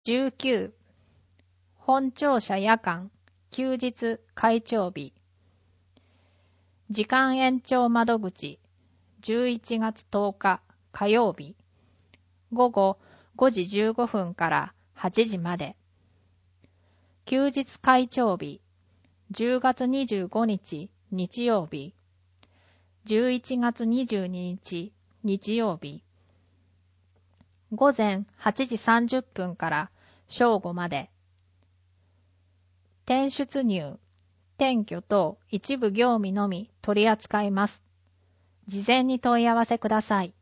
19、本庁舎夜間、休日開庁日。時間延長窓口、11月10日火曜日。午後5時15分から8時まで。休日開庁日、10月25日日曜日。11月22日日曜日。午前8時30分から正午まで。転出入、転居等一部業務のみ取り扱います。事前に問い合わせください。